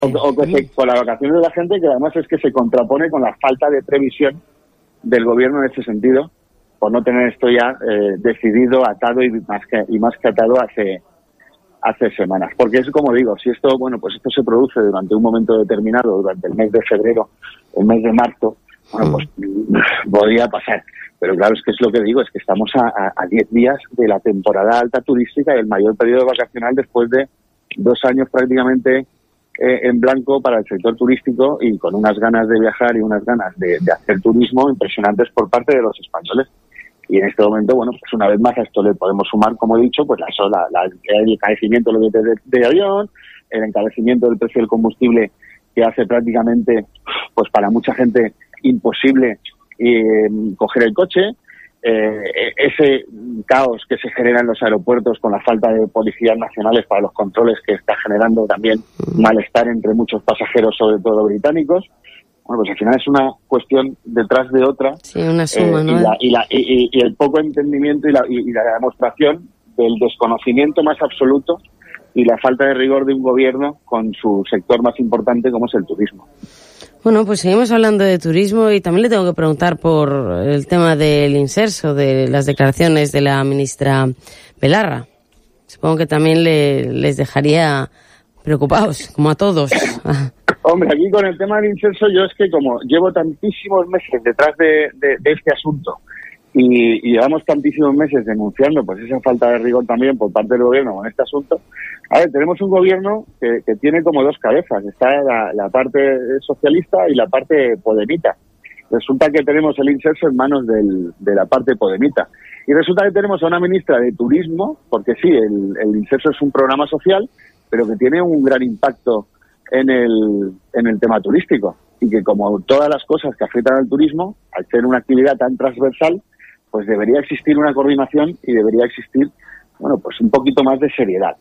O que con las vacaciones de la gente, que además es que se contrapone con la falta de previsión del gobierno en este sentido, por no tener esto ya decidido, atado y más que atado hace semanas. Porque es como digo, si esto, pues esto se produce durante un momento determinado, durante el mes de febrero, el mes de marzo, pues podría pasar. Pero claro, es que es lo que digo, es que estamos a 10 días de la temporada alta turística, del mayor periodo vacacional después de 2 años prácticamente en blanco para el sector turístico, y con unas ganas de viajar y unas ganas de hacer turismo impresionantes por parte de los españoles. Y en este momento, pues una vez más a esto le podemos sumar, como he dicho, pues el encarecimiento de avión, el encarecimiento del precio del combustible, que hace prácticamente, pues para mucha gente, imposible coger el coche, ese caos que se genera en los aeropuertos con la falta de policías nacionales para los controles, que está generando también malestar entre muchos pasajeros, sobre todo británicos. Pues al final es una cuestión detrás de otra. Sí, una suma, ¿no? Y el poco entendimiento y la demostración del desconocimiento más absoluto y la falta de rigor de un gobierno con su sector más importante, como es el turismo. Bueno, pues seguimos hablando de turismo, y también le tengo que preguntar por el tema del inserso, de las declaraciones de la ministra Belarra. Supongo que también les dejaría preocupados, como a todos. Hombre, aquí con el tema del inserso, yo es que como llevo tantísimos meses detrás de este asunto y llevamos tantísimos meses denunciando pues esa falta de rigor también por parte del gobierno con este asunto. A ver, tenemos un gobierno que tiene como 2 cabezas. Está la parte socialista y la parte podemita. Resulta que tenemos el inserso en manos de la parte podemita. Y resulta que tenemos a una ministra de turismo, porque sí, el inserso es un programa social, pero que tiene un gran impacto en el tema turístico, y que, como todas las cosas que afectan al turismo, al ser una actividad tan transversal, pues debería existir una coordinación y debería existir, pues un poquito más de seriedad.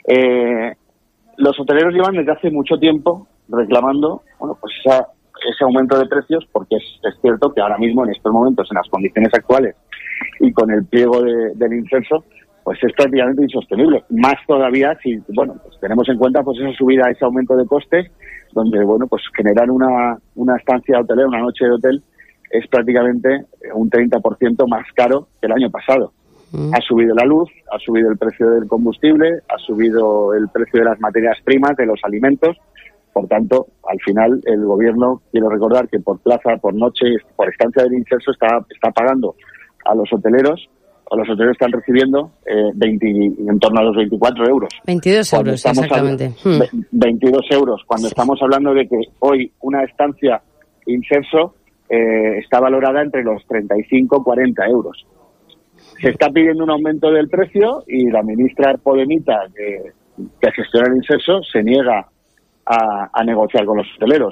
Los hoteleros llevan desde hace mucho tiempo reclamando, pues ese aumento de precios, porque es cierto que ahora mismo, en estos momentos, en las condiciones actuales y con el pliego del inserso, pues es prácticamente insostenible. Más todavía si, pues tenemos en cuenta pues esa subida, ese aumento de costes, donde, pues generar una estancia hotelera, una noche de hotel, es prácticamente un 30% más caro que el año pasado. Ha subido la luz, ha subido el precio del combustible, ha subido el precio de las materias primas, de los alimentos. Por tanto, al final, el gobierno, quiero recordar que por plaza, por noche, por estancia del inserso, está pagando a los hoteleros. Los hoteleros están recibiendo en torno a los 24 euros. 22 euros, exactamente. 22 euros, cuando estamos hablando de que hoy una estancia inserso está valorada entre los 35 y 40 euros. Se está pidiendo un aumento del precio y la ministra podemita, que gestiona el inserso, se niega a negociar con los hoteleros.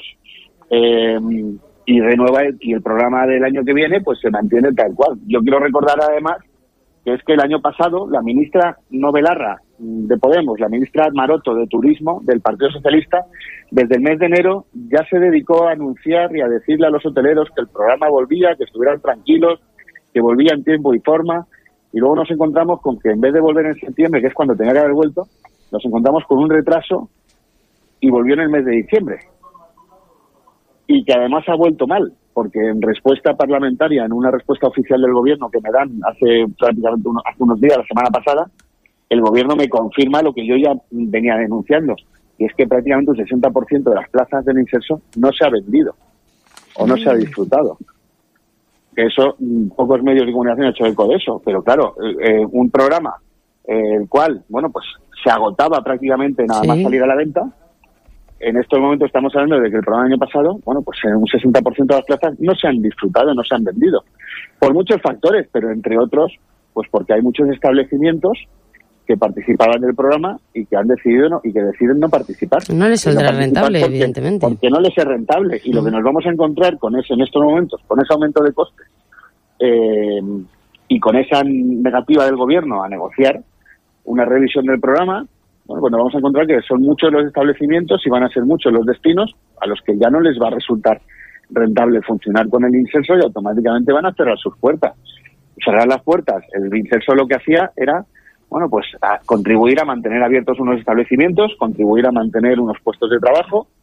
Y renueva y el programa del año que viene pues se mantiene tal cual. Yo quiero recordar además que es que el año pasado la ministra no Belarra de Podemos, la ministra Maroto de Turismo del Partido Socialista, desde el mes de enero ya se dedicó a anunciar y a decirle a los hoteleros que el programa volvía, que estuvieran tranquilos, que volvía en tiempo y forma, y luego nos encontramos con que en vez de volver en septiembre, que es cuando tenía que haber vuelto, nos encontramos con un retraso y volvió en el mes de diciembre. Y que además ha vuelto mal, porque en respuesta parlamentaria, en una respuesta oficial del gobierno que me dan hace unos días, la semana pasada, el gobierno me confirma lo que yo ya venía denunciando, y es que prácticamente un 60% de las plazas del inserso no se ha vendido o no se ha disfrutado. Eso, pocos medios de comunicación han hecho eco de eso, pero claro, un programa el cual, pues se agotaba prácticamente nada más salir a la venta. En estos momentos estamos hablando de que el programa del año pasado, pues un 60% de las plazas no se han disfrutado, no se han vendido. Por muchos factores, pero entre otros, pues porque hay muchos establecimientos que participaban del programa y que han decidido y que deciden no participar. No les saldrá rentable, evidentemente. Porque no les es rentable. Y lo que nos vamos a encontrar con eso en estos momentos, con ese aumento de costes y con esa negativa del gobierno a negociar una revisión del programa, pues nos vamos a encontrar que son muchos los establecimientos y van a ser muchos los destinos a los que ya no les va a resultar rentable funcionar con el inserso y automáticamente van a cerrar sus puertas. Cerrar las puertas. El inserso lo que hacía era, pues a contribuir a mantener abiertos unos establecimientos, contribuir a mantener unos puestos de trabajo,